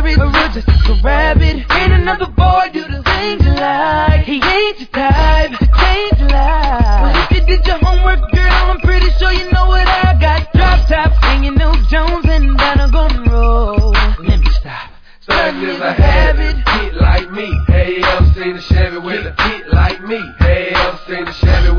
carrots, a real just like a rabbit. Ain't another boy do the things you like. He ain't your type to change your life. Well, if you did your homework, girl, I'm pretty sure you know what I got. Drop top, singing New Jones, and then I'm gonna roll. Let me stop. Thuggin' is a habit, get like me. Hey, ever seen a Chevy with a get like me? Hey, ever seen a Chevy with